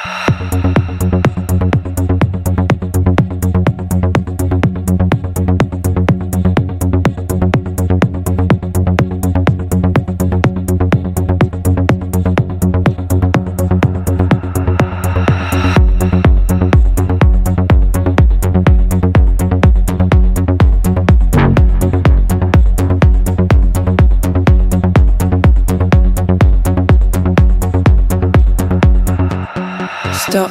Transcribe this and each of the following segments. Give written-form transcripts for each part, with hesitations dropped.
Stop.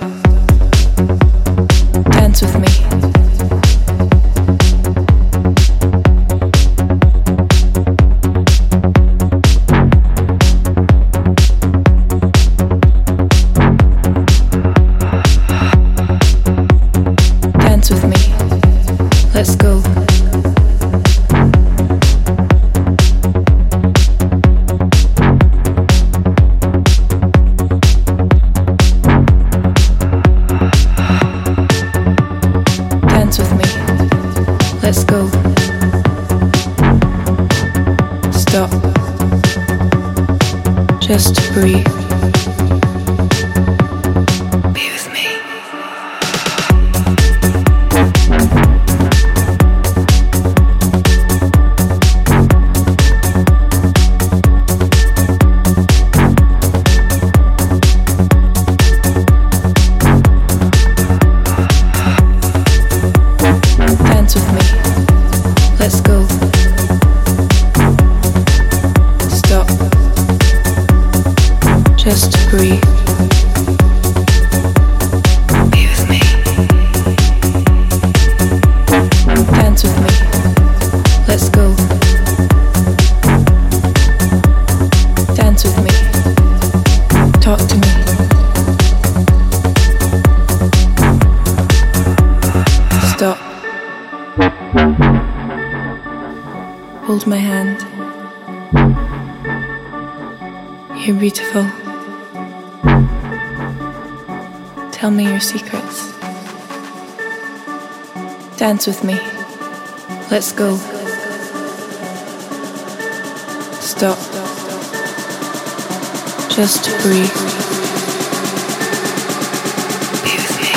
Dance with me. Dance with me. Let's go. Let's go. Stop. Just breathe. Be with me. Dance with me. Let's go. Stop. Just breathe. Be with me. Dance with me. Let's go. Dance with me. Talk to me. Stop. Hold my hand. You're beautiful. Tell me your secrets. Dance with me. Let's go. Stop. Just breathe. Be with me.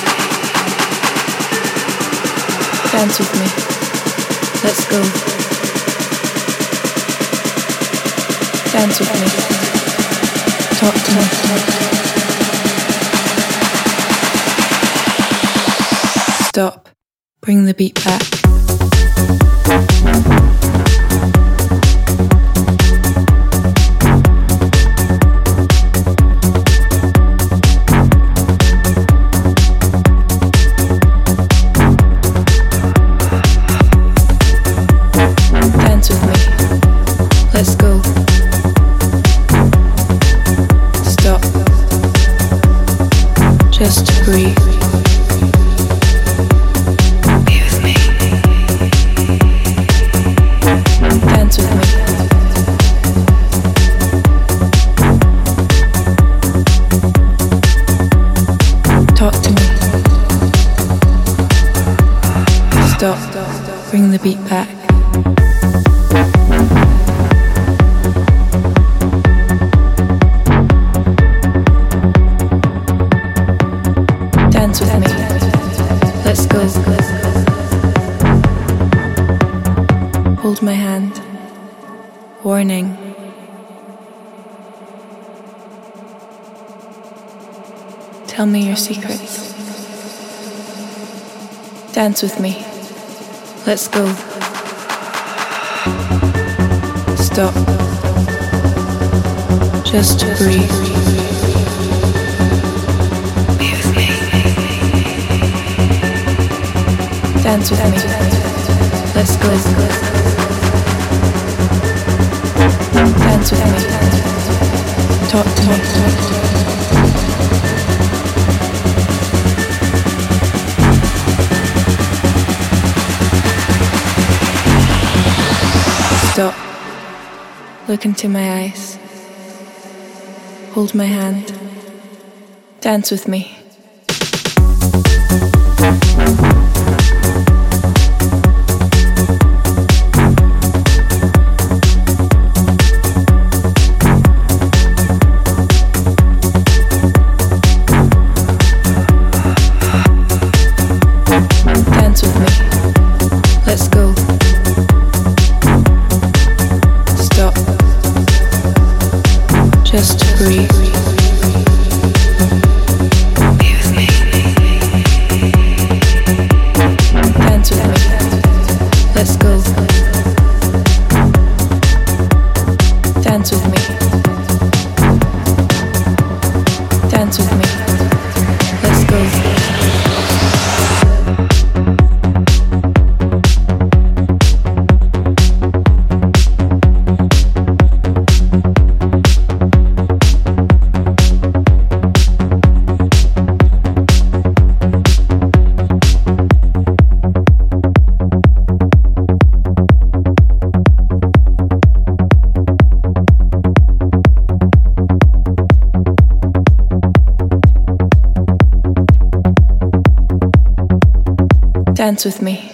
Dance with me. Let's go. Dance with me. Talk to me. Stop. Bring the beat back. Dance with me. Let's go. Stop. Just breathe. Be with me. Dance with me. Talk to me. Stop. Bring the beat back. Dance with me. Let's go. Hold my hand. Warning. Tell me your secrets. Dance with me. Let's go. Stop. Just breathe. Dance with me. Let's go. Dance with me. Talk to me. Stop. Look into my eyes. Hold my hand. Dance with me. Dance with me. Let's go. Dance with me.